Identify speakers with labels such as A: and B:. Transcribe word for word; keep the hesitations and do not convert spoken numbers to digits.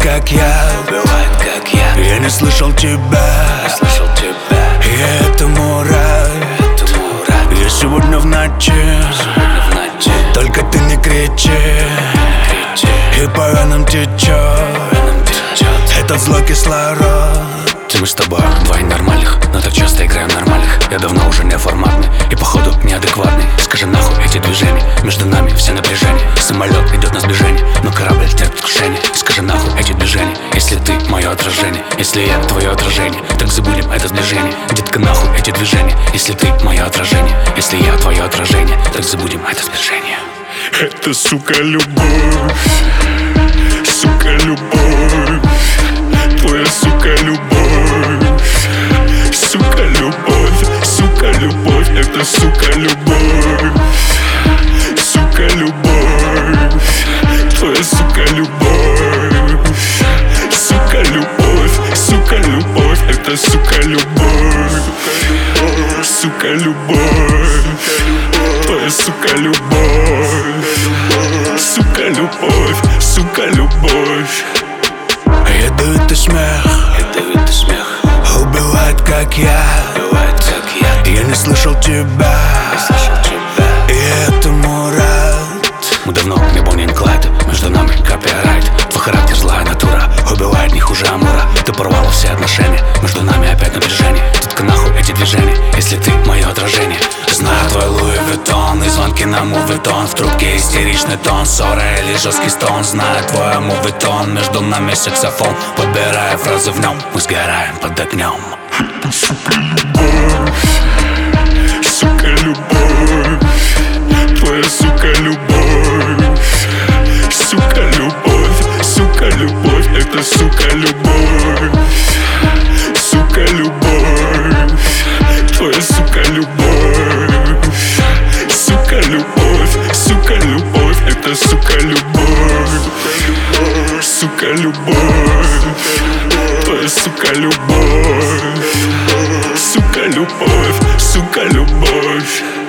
A: как я,
B: убивает, как я.
A: Я не слышал тебя,
B: Не слышал тебя.
A: Я этому рад,
B: Этому рад.
A: Я сегодня в ночи,
B: Сегодня в ночи.
A: только ты не кричи,
B: Кричи.
A: И по венам течет
B: Нам течет.
A: этот злой кислород.
B: Мы с тобой два нормальных, но так часто играем нормальных. Я давно уже не форматный и походу неадекватный. Скажи нахуй эти движения, между нами все напряжение. Самолет идет на сближение, но корабль терпит крушение. Скажи нахуй эти движения, если ты мое отражение. Если я твое отражение, так забудем это сближение. Детка, нахуй эти движения, если ты мое отражение. Если я твое отражение, так забудем это сближение.
A: Это, сука, любовь, сука, любовь, твоя, сука, любовь, сука, любовь, сука, любовь, это, сука, любовь, сука, любовь, твоя, сука, любовь, сука, любовь, сука, любовь, это, сука, любовь, сука, любовь, твоя, сука, любовь, сука, любовь, сука, любовь. Ядовитый смех,
B: Ядовитый смех,
A: убивает, как я,
B: убивает, как я.
A: Я не слышал тебя,
B: Не слышал тебя.
A: И этому рад.
B: Мы давно не Бонни и Клайд, между нами копирайт. Твой характер злая натура, убивает не хуже Амура. Ты порвала все отношения, между нами опять напряжение. Детка, нахуй эти движения, если ты мое отражение. Знаю твой Луи Виттон и звонки на мувитон. В трубке истеричный тон, ссора или жесткий стон. Знаю твой мувитон, между нами саксофон. Подбирая фразы в нем, мы сгораем под огнем.
A: Сука, любовь, твоя, сука, любовь, сука, любовь, сука, любовь, это, сука, любовь, сука, любовь, твоя, сука, любовь, сука, любовь, сука, любовь, это, сука, любовь, сука, любовь, твоя, сука, любовь, сука, любовь, сука, любовь.